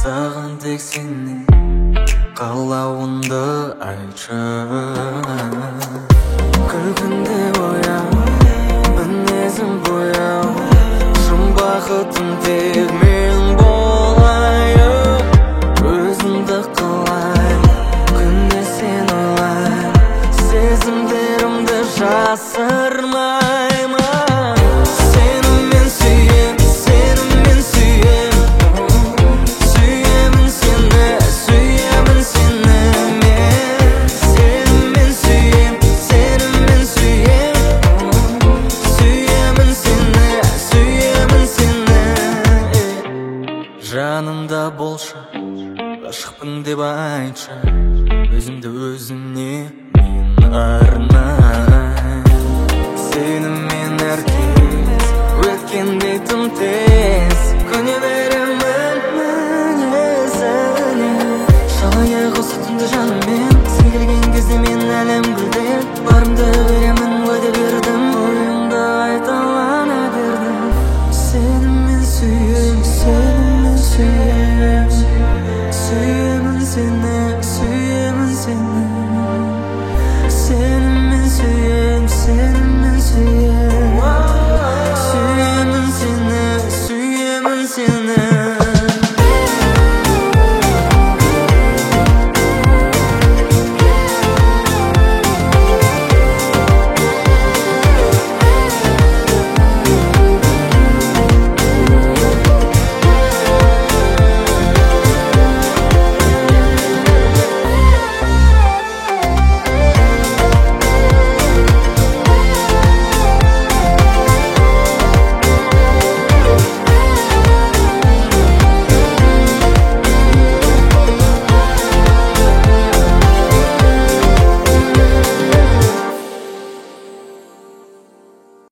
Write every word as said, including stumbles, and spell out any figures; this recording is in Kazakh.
саған тек сенің қалауыңды айтшы. Күлкіңде ояу, мінезім бояу, шын бақытым тек мен болайын. Өзімді қалайым, күнде сен ойлайым, сезімдерімді жасырмаймын. Сенімен сүйем, сенімен сүйем, сүйемін сені, сүйемін сені мен. Сенімен сүйем, сенімен сүйем, сүйемін сені, сүйемін сені. Жанымда болшы, ғашықпын деп айтшы, өзімді өзіңе мен арнайын. Сенімен әркез өткенде тым тез, күнеме